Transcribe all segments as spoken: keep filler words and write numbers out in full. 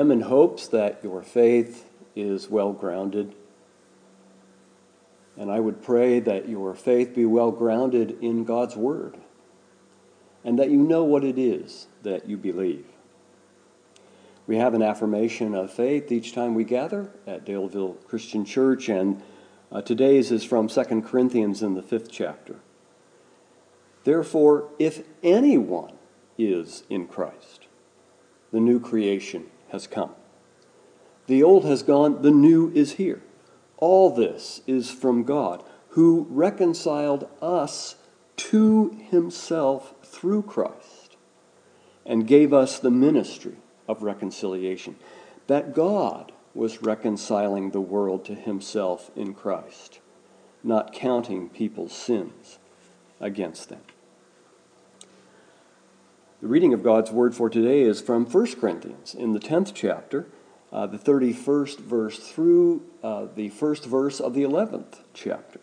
am in hopes that your faith is well grounded. And I would pray that your faith be well grounded in God's Word, and that you know what it is that you believe. We have an affirmation of faith each time we gather at Daleville Christian Church, and uh, today's is from Second Corinthians in the fifth chapter. Therefore, if anyone is in Christ, the new creation has come. The old has gone, the new is here. All this is from God, who reconciled us to himself through Christ and gave us the ministry of reconciliation, that God was reconciling the world to himself in Christ, not counting people's sins against them. The reading of God's Word for today is from First Corinthians in the tenth chapter, uh, the thirty-first verse through uh, the first verse of the eleventh chapter.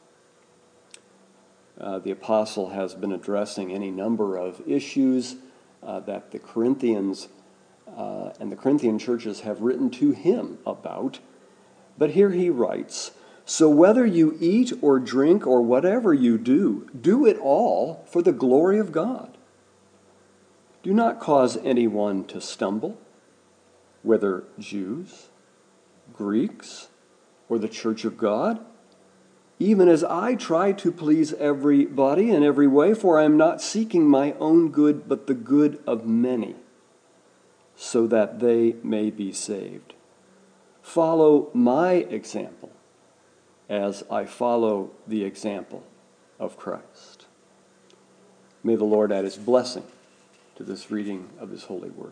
Uh, the apostle has been addressing any number of issues uh, that the Corinthians uh, and the Corinthian churches have written to him about. But here he writes, "So whether you eat or drink or whatever you do, do it all for the glory of God. Do not cause anyone to stumble, whether Jews, Greeks, or the church of God, even as I try to please everybody in every way, for I am not seeking my own good, but the good of many, so that they may be saved. Follow my example as I follow the example of Christ." May the Lord add his blessing to this reading of his holy word.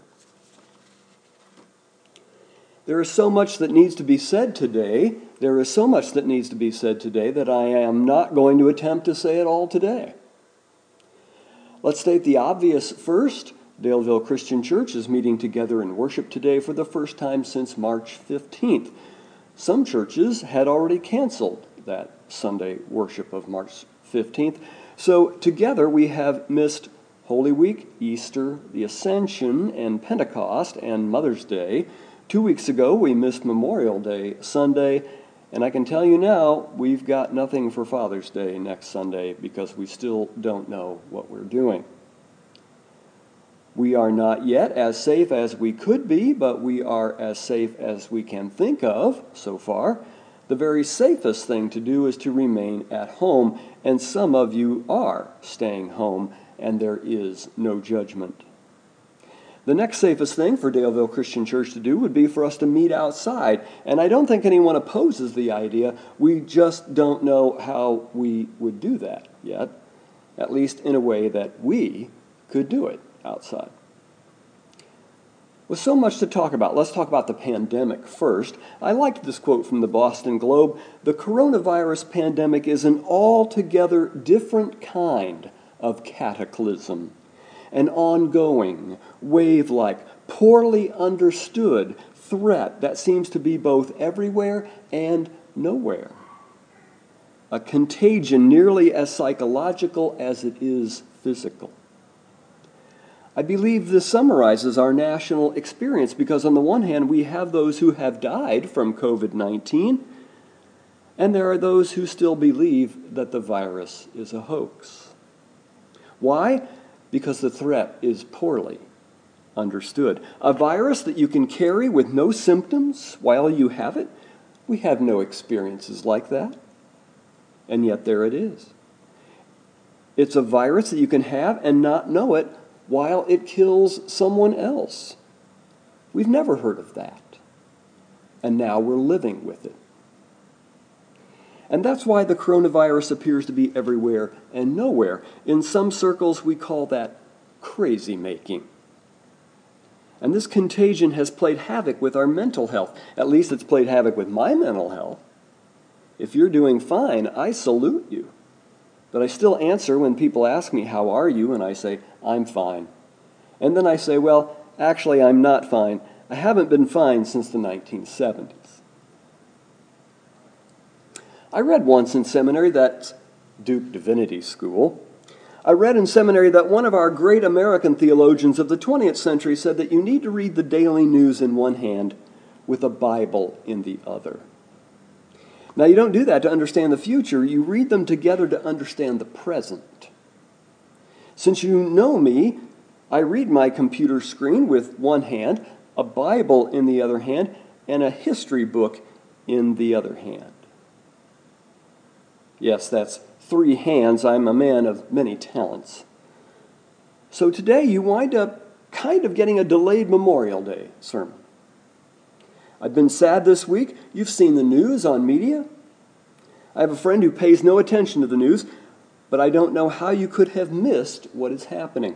There is so much that needs to be said today. There is so much that needs to be said today that I am not going to attempt to say it all today. Let's state the obvious first. Daleville Christian Church is meeting together in worship today for the first time since March fifteenth. Some churches had already canceled that Sunday worship of March fifteenth. So together we have missed Holy Week, Easter, the Ascension, and Pentecost, and Mother's Day. Two weeks ago, we missed Memorial Day Sunday, and I can tell you now, we've got nothing for Father's Day next Sunday because we still don't know what we're doing. We are not yet as safe as we could be, but we are as safe as we can think of so far. The very safest thing to do is to remain at home, and some of you are staying home, and there is no judgment. The next safest thing for Daleville Christian Church to do would be for us to meet outside. And I don't think anyone opposes the idea. We just don't know how we would do that yet, at least in a way that we could do it outside. With so much to talk about, let's talk about the pandemic first. I liked this quote from the Boston Globe. "The coronavirus pandemic is an altogether different kind of cataclysm, an ongoing, wave-like, poorly understood threat that seems to be both everywhere and nowhere. A contagion nearly as psychological as it is physical." I believe this summarizes our national experience because on the one hand, we have those who have died from covid nineteen, and there are those who still believe that the virus is a hoax. Why? Because the threat is poorly understood. A virus that you can carry with no symptoms while you have it? We have no experiences like that. And yet there it is. It's a virus that you can have and not know it while it kills someone else. We've never heard of that. And now we're living with it. And that's why the coronavirus appears to be everywhere and nowhere. In some circles, we call that crazy making. And this contagion has played havoc with our mental health. At least it's played havoc with my mental health. If you're doing fine, I salute you. But I still answer when people ask me, "How are you?" And I say, "I'm fine." And then I say, "Well, actually, I'm not fine. I haven't been fine since the nineteen seventies. I read once in seminary, that's Duke Divinity School, I read in seminary that one of our great American theologians of the twentieth century said that you need to read the daily news in one hand with a Bible in the other. Now, you don't do that to understand the future. You read them together to understand the present. Since you know me, I read my computer screen with one hand, a Bible in the other hand, and a history book in the other hand. Yes, that's three hands. I'm a man of many talents. So today you wind up kind of getting a delayed Memorial Day sermon. I've been sad this week. You've seen the news on media. I have a friend who pays no attention to the news, but I don't know how you could have missed what is happening.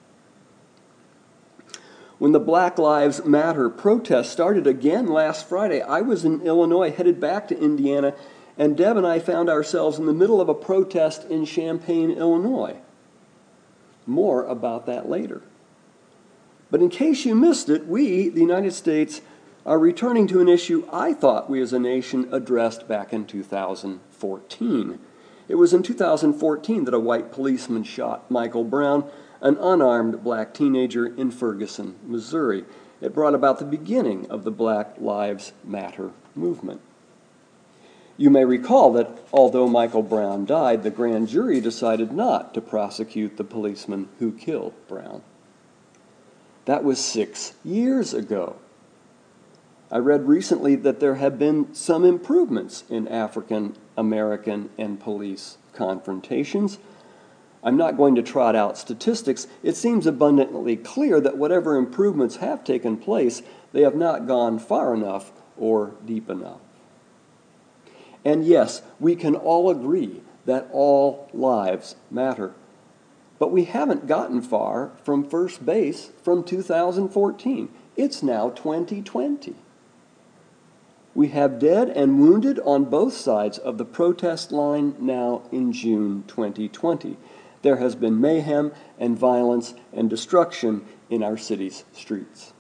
When the Black Lives Matter protest started again last Friday, I was in Illinois, headed back to Indiana, and Deb and I found ourselves in the middle of a protest in Champaign, Illinois. More about that later. But in case you missed it, we, the United States, are returning to an issue I thought we as a nation addressed back in two thousand fourteen. It was in two thousand fourteen that a white policeman shot Michael Brown, an unarmed black teenager in Ferguson, Missouri. It brought about the beginning of the Black Lives Matter movement. You may recall that although Michael Brown died, the grand jury decided not to prosecute the policeman who killed Brown. That was six years ago. I read recently that there have been some improvements in African American and police confrontations. I'm not going to trot out statistics. It seems abundantly clear that whatever improvements have taken place, they have not gone far enough or deep enough. And yes, we can all agree that all lives matter. But we haven't gotten far from first base from two thousand fourteen. It's now twenty twenty. We have dead and wounded on both sides of the protest line now in June twenty twenty. There has been mayhem and violence and destruction in our city's streets.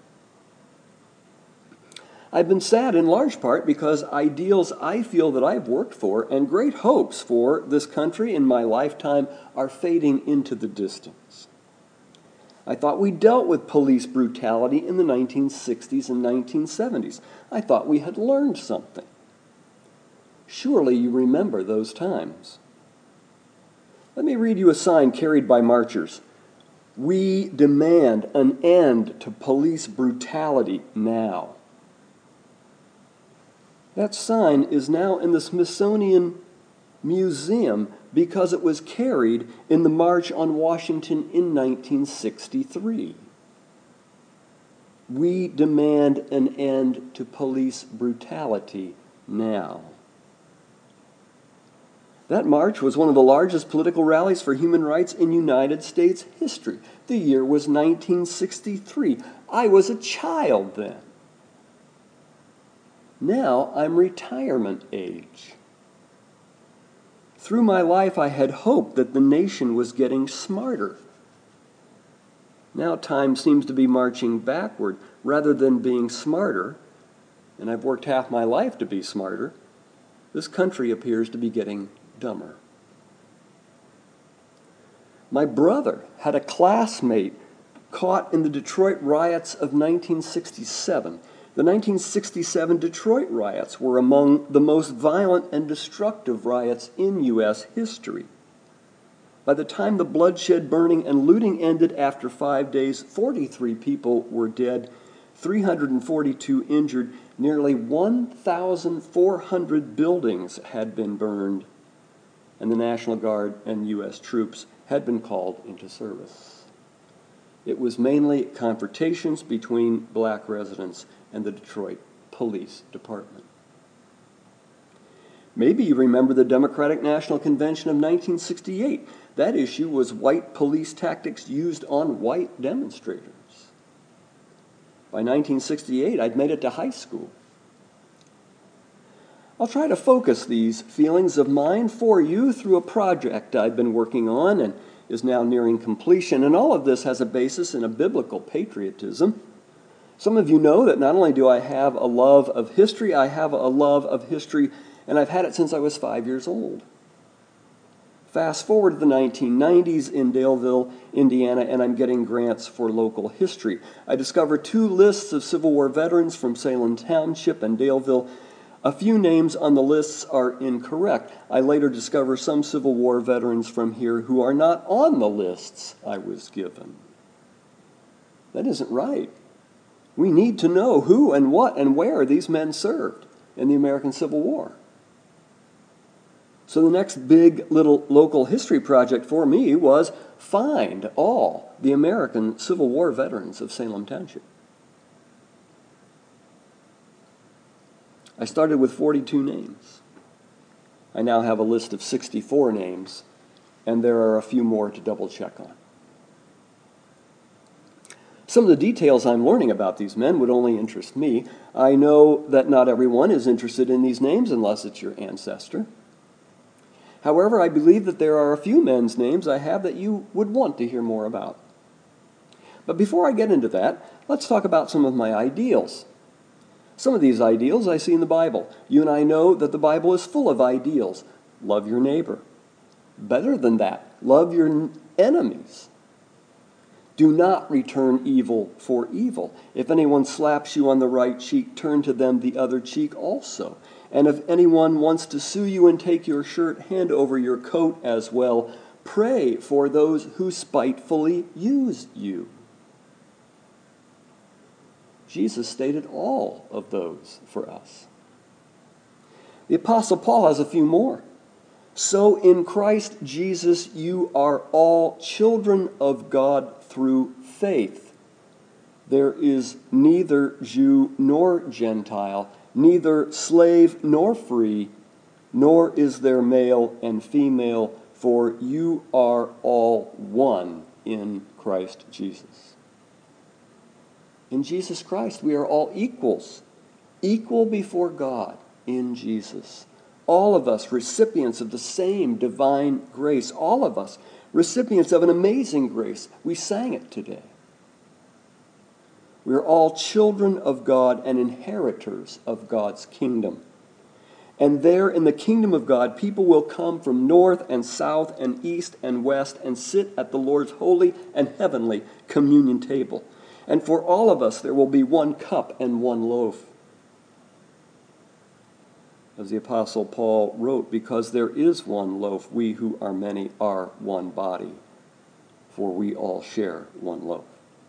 I've been sad in large part because ideals I feel that I've worked for and great hopes for this country in my lifetime are fading into the distance. I thought we dealt with police brutality in the nineteen sixties and nineteen seventies. I thought we had learned something. Surely you remember those times. Let me read you a sign carried by marchers. We demand an end to police brutality now. That sign is now in the Smithsonian Museum because it was carried in the March on Washington in nineteen sixty-three. We demand an end to police brutality now. That march was one of the largest political rallies for human rights in United States history. The year was nineteen sixty-three. I was a child then. Now I'm retirement age. Through my life, I had hoped that the nation was getting smarter. Now time seems to be marching backward rather than being smarter, and I've worked half my life to be smarter. This country appears to be getting dumber. My brother had a classmate caught in the Detroit riots of nineteen sixty-seven. The nineteen sixty-seven Detroit riots were among the most violent and destructive riots in U S history. By the time the bloodshed, burning, and looting ended after five days, forty-three people were dead, three hundred forty-two injured, nearly one thousand four hundred buildings had been burned, and the National Guard and U S troops had been called into service. It was mainly confrontations between black residents and the Detroit Police Department. Maybe you remember the Democratic National Convention of nineteen sixty-eight. That issue was white police tactics used on white demonstrators. By nineteen sixty-eight, I'd made it to high school. I'll try to focus these feelings of mine for you through a project I've been working on and is now nearing completion, and all of this has a basis in a biblical patriotism. Some of you know that not only do I have a love of history, I have a love of history, and I've had it since I was five years old. Fast forward to the nineteen nineties in Daleville, Indiana, and I'm getting grants for local history. I discover two lists of Civil War veterans from Salem Township and Daleville. A few names on the lists are incorrect. I later discover some Civil War veterans from here who are not on the lists I was given. That isn't right. We need to know who and what and where these men served in the American Civil War. So the next big little local history project for me was find all the American Civil War veterans of Salem Township. I started with forty-two names. I now have a list of sixty-four names, and there are a few more to double check on. Some of the details I'm learning about these men would only interest me. I know that not everyone is interested in these names unless it's your ancestor. However, I believe that there are a few men's names I have that you would want to hear more about. But before I get into that, let's talk about some of my ideals. Some of these ideals I see in the Bible. You and I know that the Bible is full of ideals. Love your neighbor. Better than that, love your enemies. Do not return evil for evil. If anyone slaps you on the right cheek, turn to them the other cheek also. And if anyone wants to sue you and take your shirt, hand over your coat as well. Pray for those who spitefully use you. Jesus stated all of those for us. The Apostle Paul has a few more. So in Christ Jesus you are all children of God through faith. There is neither Jew nor Gentile, neither slave nor free, nor is there male and female, for you are all one in Christ Jesus. In Jesus Christ, we are all equals, equal before God in Jesus. All of us recipients of the same divine grace, all of us recipients of an amazing grace. We sang it today. We are all children of God and inheritors of God's kingdom. And there in the kingdom of God, people will come from north and south and east and west and sit at the Lord's holy and heavenly communion table. And for all of us, there will be one cup and one loaf. As the Apostle Paul wrote, because there is one loaf, we who are many are one body, for we all share one loaf.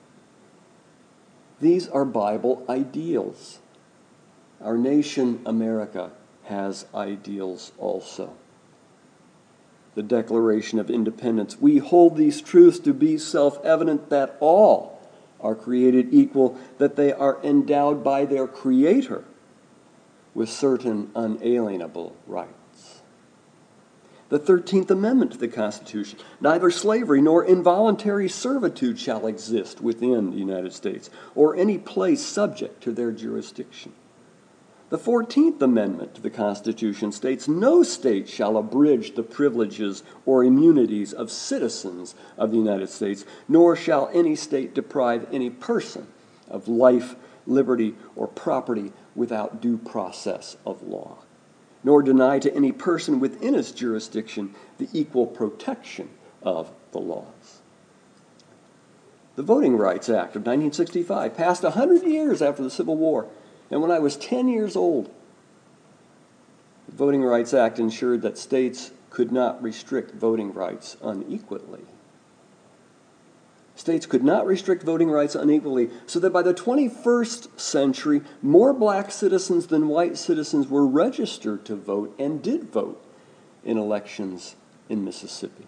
These are Bible ideals. Our nation, America, has ideals also. The Declaration of Independence. We hold these truths to be self-evident that all are created equal, that they are endowed by their Creator with certain unalienable rights. The thirteenth Amendment to the Constitution. Neither slavery nor involuntary servitude shall exist within the United States or any place subject to their jurisdiction. The fourteenth Amendment to the Constitution states, no state shall abridge the privileges or immunities of citizens of the United States, nor shall any state deprive any person of life, liberty, or property without due process of law, nor deny to any person within its jurisdiction the equal protection of the laws. The Voting Rights Act of nineteen sixty-five passed one hundred years after the Civil War, and when I was ten years old, the Voting Rights Act ensured that states could not restrict voting rights unequally. States could not restrict voting rights unequally, so that by the twenty-first century, more black citizens than white citizens were registered to vote and did vote in elections in Mississippi.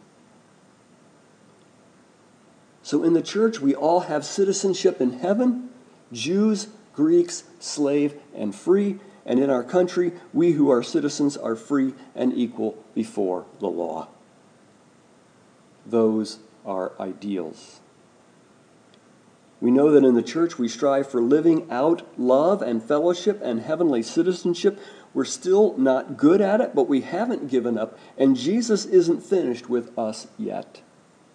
So in the church, we all have citizenship in heaven, Jews, Greeks, slave, and free. And in our country, we who are citizens are free and equal before the law. Those are ideals. We know that in the church we strive for living out love and fellowship and heavenly citizenship. We're still not good at it, but we haven't given up, and Jesus isn't finished with us yet.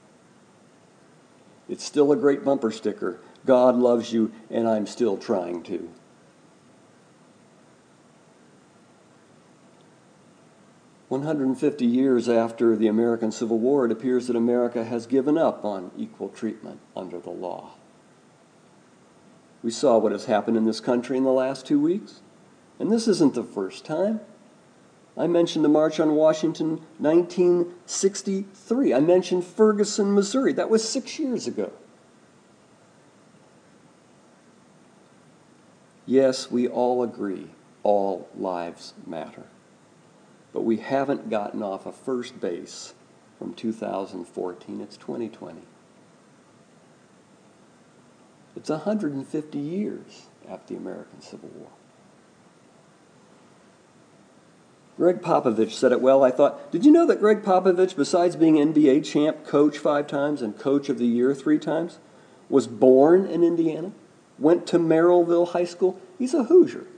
It's still a great bumper sticker. God loves you, and I'm still trying to. one hundred fifty years after the American Civil War, it appears that America has given up on equal treatment under the law. We saw what has happened in this country in the last two weeks, and this isn't the first time. I mentioned the March on Washington, nineteen sixty-three. I mentioned Ferguson, Missouri. That was six years ago. Yes, we all agree all lives matter. But we haven't gotten off of first base from two thousand fourteen. It's twenty twenty. It's one hundred fifty years after the American Civil War. Greg Popovich said it well, I thought. Did you know that Greg Popovich, besides being N B A champ, coach five times, and coach of the year three times, was born in Indiana, went to Merrillville High School? He's a Hoosier.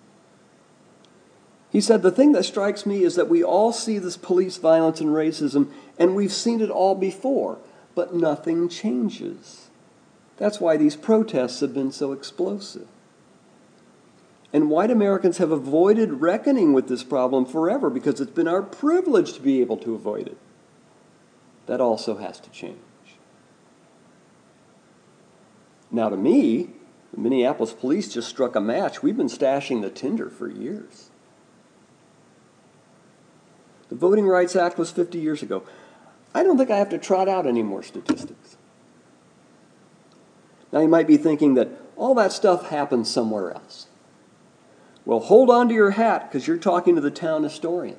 He said, the thing that strikes me is that we all see this police violence and racism, and we've seen it all before, but nothing changes. That's why these protests have been so explosive. And white Americans have avoided reckoning with this problem forever because it's been our privilege to be able to avoid it. That also has to change. Now, to me, the Minneapolis police just struck a match. We've been stashing the tinder for years. The Voting Rights Act was fifty years ago. I don't think I have to trot out any more statistics. Now, you might be thinking that all that stuff happens somewhere else. Well, hold on to your hat, because you're talking to the town historian.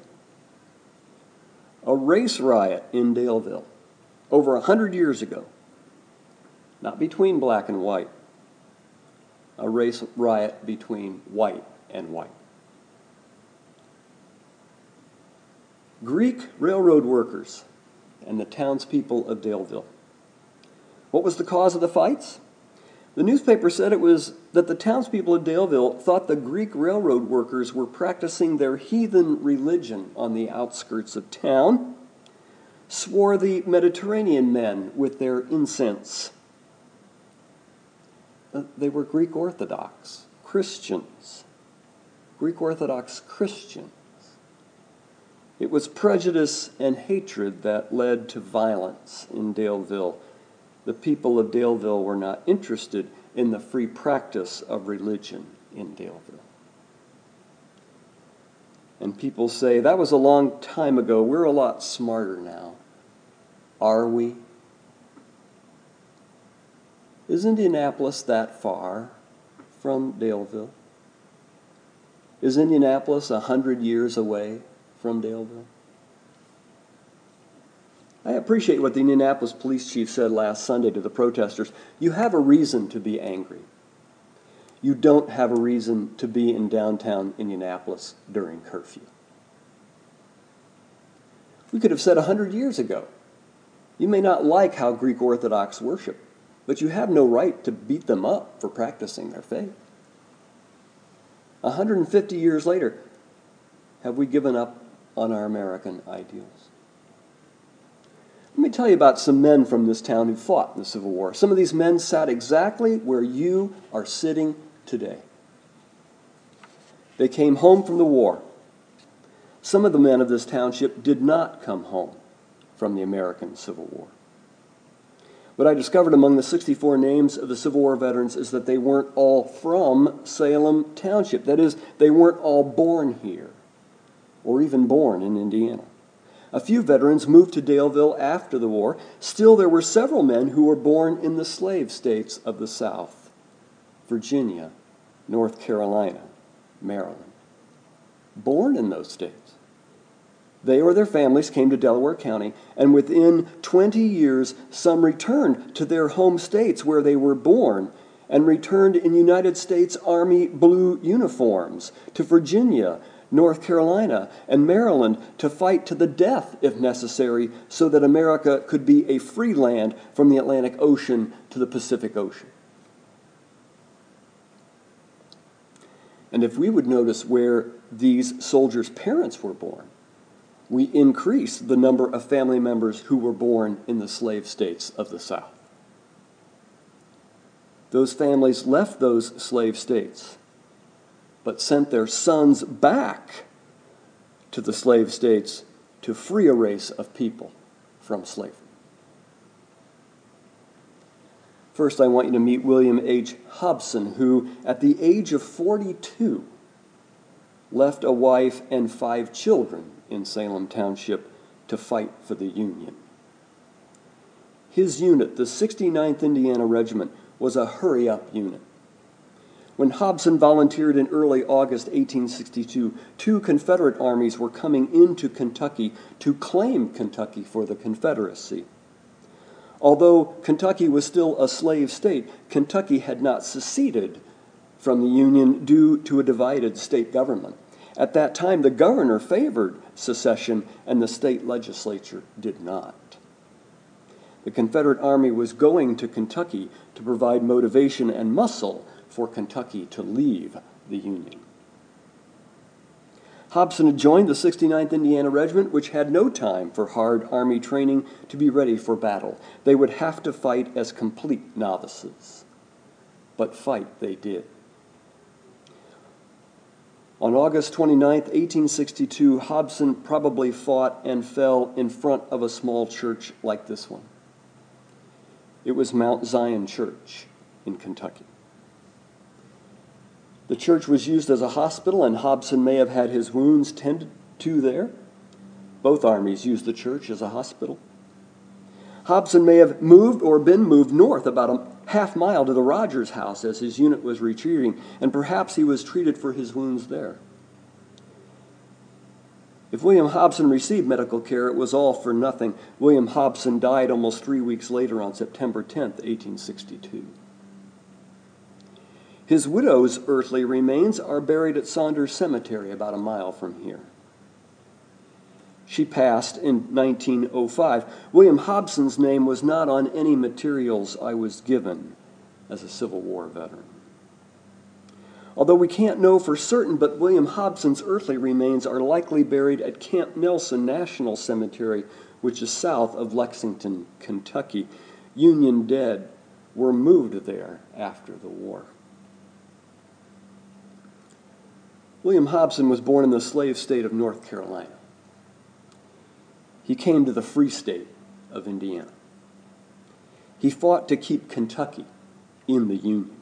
A race riot in Daleville over one hundred years ago, not between black and white, a race riot between white and white. Greek railroad workers and the townspeople of Daleville. What was the cause of the fights? The newspaper said it was that the townspeople of Daleville thought the Greek railroad workers were practicing their heathen religion on the outskirts of town, swore the Mediterranean men with their incense. They were Greek Orthodox Christians. Greek Orthodox Christians. It was prejudice and hatred that led to violence in Daleville. The people of Daleville were not interested in the free practice of religion in Daleville. And people say, that was a long time ago. We're a lot smarter now. Are we? Is Indianapolis that far from Daleville? Is Indianapolis a hundred years away from Daleville? I appreciate what the Indianapolis police chief said last Sunday to the protesters. You have a reason to be angry. You don't have a reason to be in downtown Indianapolis during curfew. We could have said a hundred years ago, you may not like how Greek Orthodox worship, but you have no right to beat them up for practicing their faith. one hundred fifty years later, have we given up on our American ideals? Let me tell you about some men from this town who fought in the Civil War. Some of these men sat exactly where you are sitting today. They came home from the war. Some of the men of this township did not come home from the American Civil War. What I discovered among the sixty-four names of the Civil War veterans is that they weren't all from Salem Township. That is, they weren't all born here, or even born in Indiana. A few veterans moved to Daleville after the war. Still, there were several men who were born in the slave states of the South: Virginia, North Carolina, Maryland. Born in those states. They or their families came to Delaware County, and within twenty years, some returned to their home states where they were born, and returned in United States Army blue uniforms to Virginia, North Carolina, and Maryland to fight to the death, if necessary, so that America could be a free land from the Atlantic Ocean to the Pacific Ocean. And if we would notice where these soldiers' parents were born, we increase the number of family members who were born in the slave states of the South. Those families left those slave states, but sent their sons back to the slave states to free a race of people from slavery. First, I want you to meet William H. Hobson, who, at the age of forty-two, left a wife and five children in Salem Township to fight for the Union. His unit, the sixty-ninth Indiana Regiment, was a hurry-up unit. When Hobson volunteered in early August eighteen sixty-two, two Confederate armies were coming into Kentucky to claim Kentucky for the Confederacy. Although Kentucky was still a slave state, Kentucky had not seceded from the Union due to a divided state government. At that time, the governor favored secession, and the state legislature did not. The Confederate Army was going to Kentucky to provide motivation and muscle for Kentucky to leave the Union. Hobson had joined the sixty-ninth Indiana Regiment, which had no time for hard Army training to be ready for battle. They would have to fight as complete novices. But fight they did. On August twenty-ninth, eighteen sixty-two, Hobson probably fought and fell in front of a small church like this one. It was Mount Zion Church in Kentucky. The church was used as a hospital, and Hobson may have had his wounds tended to there. Both armies used the church as a hospital. Hobson may have moved or been moved north about a half mile to the Rogers house as his unit was retreating, and perhaps he was treated for his wounds there. If William Hobson received medical care, it was all for nothing. William Hobson died almost three weeks later on September tenth, eighteen sixty-two. His widow's earthly remains are buried at Saunders Cemetery, about a mile from here. She passed in nineteen oh five. William Hobson's name was not on any materials I was given as a Civil War veteran. Although we can't know for certain, but William Hobson's earthly remains are likely buried at Camp Nelson National Cemetery, which is south of Lexington, Kentucky. Union dead were moved there after the war. William Hobson was born in the slave state of North Carolina. He came to the free state of Indiana. He fought to keep Kentucky in the Union.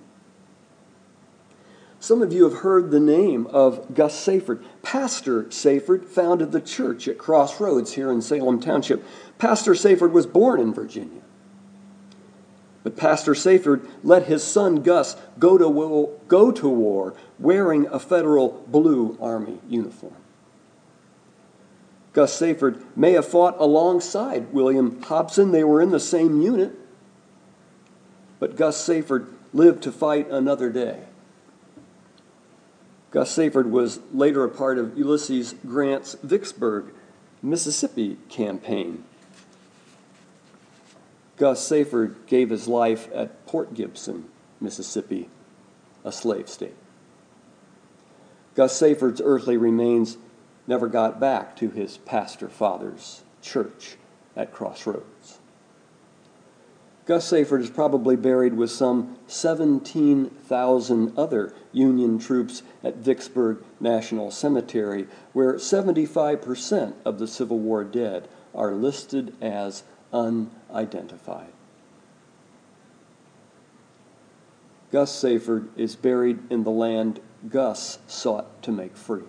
Some of you have heard the name of Gus Seyfert. Pastor Seyfert founded the church at Crossroads here in Salem Township. Pastor Seyfert was born in Virginia. But Pastor Seyfert let his son Gus go to war, go to war wearing a federal blue army uniform. Gus Seyfert may have fought alongside William Hobson. They were in the same unit. But Gus Seyfert lived to fight another day. Gus Seyfert was later a part of Ulysses Grant's Vicksburg, Mississippi campaign. Gus Seyfert gave his life at Port Gibson, Mississippi, a slave state. Gus Seyfert's earthly remains never got back to his pastor father's church at Crossroads. Gus Seyfert is probably buried with some seventeen thousand other Union troops at Vicksburg National Cemetery, where seventy-five percent of the Civil War dead are listed as unidentified. Gus Seyfert is buried in the land Gus sought to make free.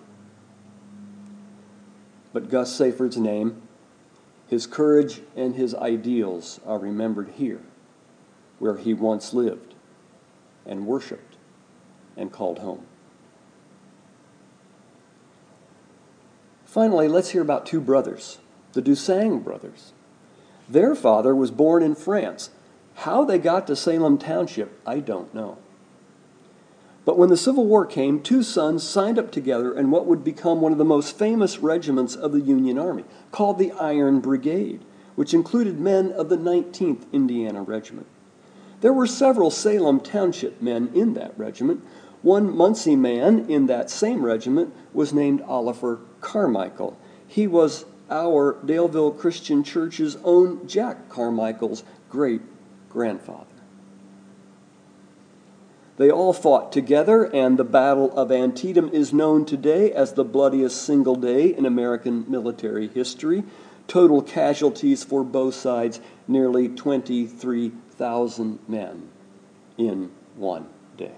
But Gus Seyfert's name, his courage, and his ideals are remembered here, where he once lived and worshiped and called home. Finally, let's hear about two brothers, the Dusang brothers. Their father was born in France. How they got to Salem Township, I don't know. But when the Civil War came, two sons signed up together in what would become one of the most famous regiments of the Union Army, called the Iron Brigade, which included men of the nineteenth Indiana Regiment. There were several Salem Township men in that regiment. One Muncie man in that same regiment was named Oliver Carmichael. He was our Daleville Christian Church's own Jack Carmichael's great-grandfather. They all fought together, and the Battle of Antietam is known today as the bloodiest single day in American military history. Total casualties for both sides, nearly twenty-three thousand men in one day.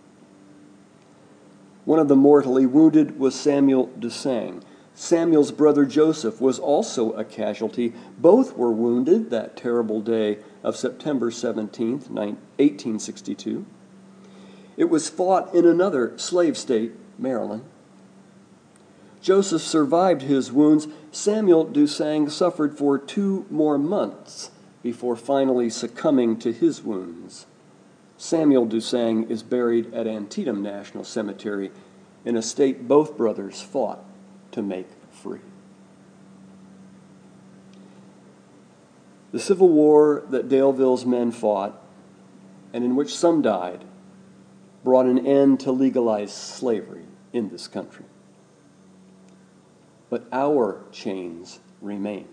One of the mortally wounded was Samuel Dusang. Samuel's brother Joseph was also a casualty. Both were wounded that terrible day of September seventeenth, eighteen sixty-two. It was fought in another slave state, Maryland. Joseph survived his wounds. Samuel Dusang suffered for two more months before finally succumbing to his wounds. Samuel Dusang is buried at Antietam National Cemetery, in a state both brothers fought to make free. The Civil War that Daleville's men fought, and in which some died, brought an end to legalized slavery in this country. But our chains remain.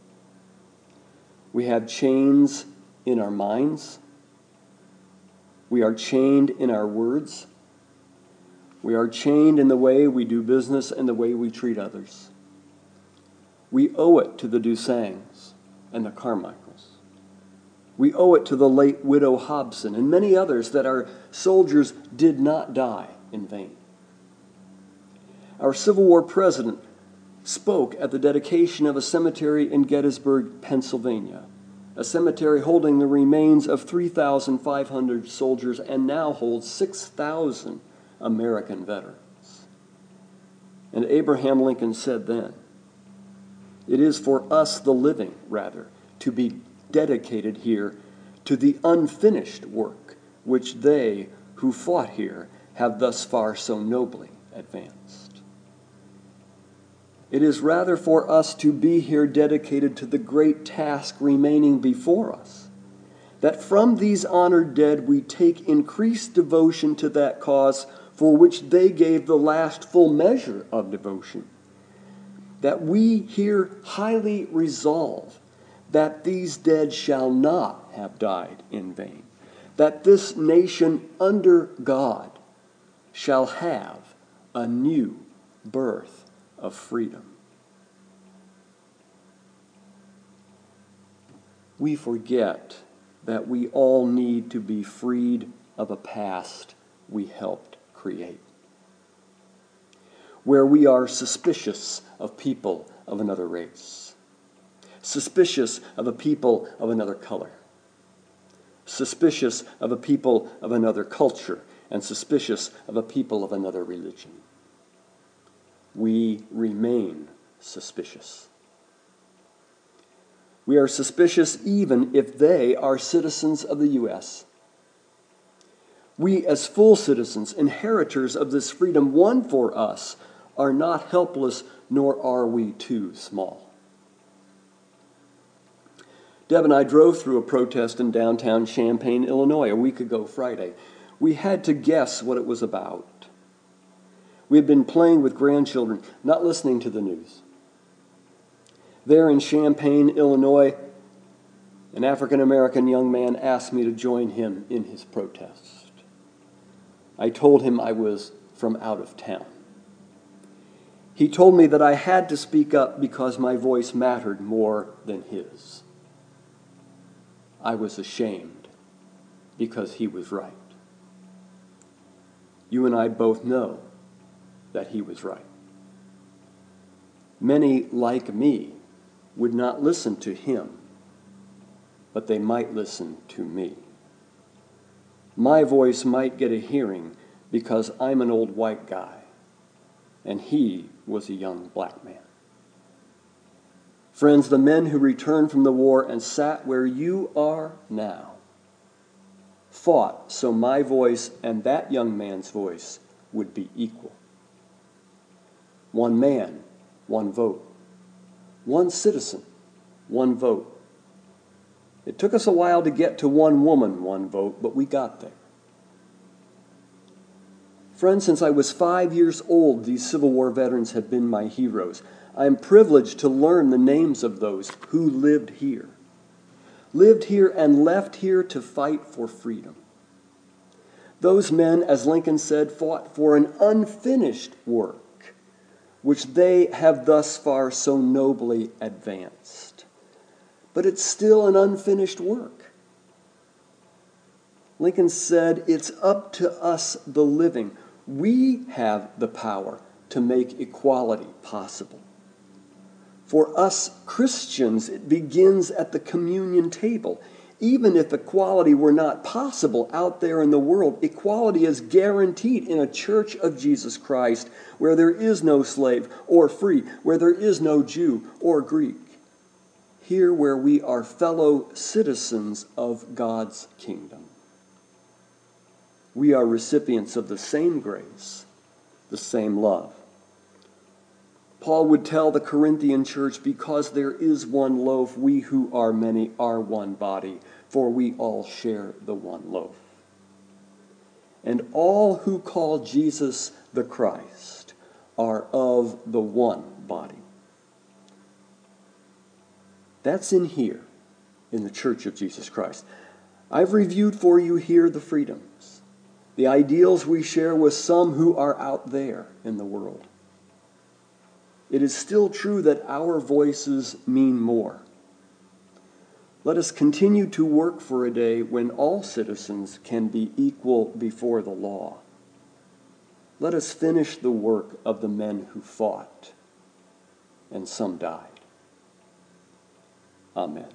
We have chains in our minds. We are chained in our words. We are chained in the way we do business and the way we treat others. We owe it to the Dusangs and the Carmichaels. We owe it to the late widow Hobson and many others that our soldiers did not die in vain. Our Civil War president spoke at the dedication of a cemetery in Gettysburg, Pennsylvania, a cemetery holding the remains of three thousand five hundred soldiers and now holds six thousand American veterans. And Abraham Lincoln said then, "It is for us, the living, rather, to be dedicated here to the unfinished work which they who fought here have thus far so nobly advanced." It is rather for us to be here dedicated to the great task remaining before us, that from these honored dead we take increased devotion to that cause for which they gave the last full measure of devotion, that we here highly resolve that these dead shall not have died in vain, that this nation under God shall have a new birth of freedom. We forget that we all need to be freed of a past we helped create, where we are suspicious of people of another race, suspicious of a people of another color, suspicious of a people of another culture, and suspicious of a people of another religion. We remain suspicious. We are suspicious even if they are citizens of the U S We, as full citizens, inheritors of this freedom won for us, are not helpless, nor are we too small. Deb and I drove through a protest in downtown Champaign, Illinois, a week ago Friday. We had to guess what it was about. We had been playing with grandchildren, not listening to the news. There in Champaign, Illinois, an African-American young man asked me to join him in his protest. I told him I was from out of town. He told me that I had to speak up because my voice mattered more than his. I was ashamed because he was right. You and I both know that he was right. Many, like me, would not listen to him, but they might listen to me. My voice might get a hearing because I'm an old white guy, and he was a young black man. Friends, the men who returned from the war and sat where you are now fought so my voice and that young man's voice would be equal. One man, one vote. One citizen, one vote. It took us a while to get to one woman, one vote, but we got there. Friends, since I was five years old, these Civil War veterans have been my heroes. I am privileged to learn the names of those who lived here, lived here and left here to fight for freedom. Those men, as Lincoln said, fought for an unfinished work, which they have thus far so nobly advanced. But it's still an unfinished work. Lincoln said, it's up to us, the living. We have the power to make equality possible. For us Christians, it begins at the communion table. Even if equality were not possible out there in the world, equality is guaranteed in a church of Jesus Christ where there is no slave or free, where there is no Jew or Greek. Here where we are fellow citizens of God's kingdom. We are recipients of the same grace, the same love. Paul would tell the Corinthian church, because there is one loaf, we who are many are one body, for we all share the one loaf. And all who call Jesus the Christ are of the one body. That's in here, in the church of Jesus Christ. I've reviewed for you here the freedoms, the ideals we share with some who are out there in the world. It is still true that our voices mean more. Let us continue to work for a day when all citizens can be equal before the law. Let us finish the work of the men who fought, and some died. Amen.